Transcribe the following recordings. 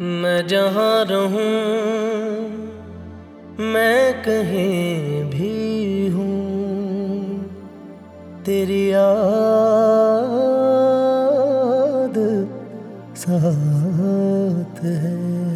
मैं जहाँ रहूं, मैं कहीं भी हूँ, तेरी याद साथ है।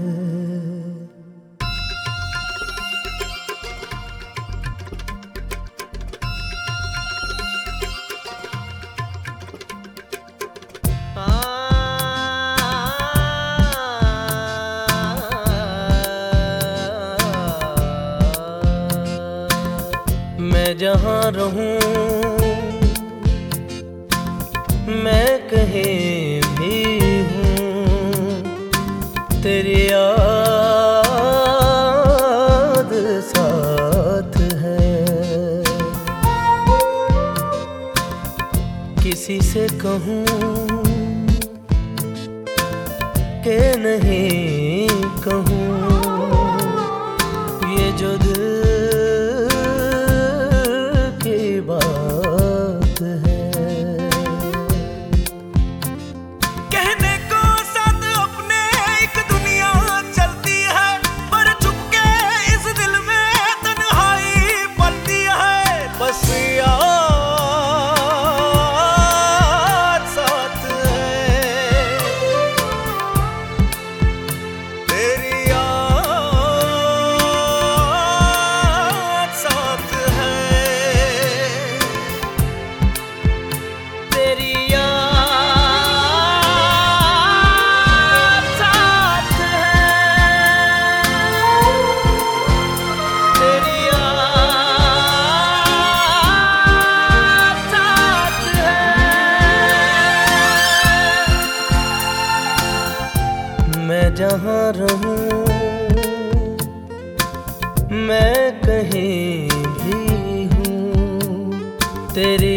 मैं जहाँ रहूं, मैं कहीं भी हूँ, तेरी याद साथ है। किसी से कहूँ कि नहीं कहूँ, ये जो दिल की बात है। कहने को साथ अपने एक दुनिया चलती है, पर चुपके इस दिल में तन्हाई पलती है। बस याद साथ है, तेरी याद साथ है, तेरी याद साथ है, तेरी याद साथ है। मैं जहाँ रहूं, मैं कहीं भी हूँ, तेरी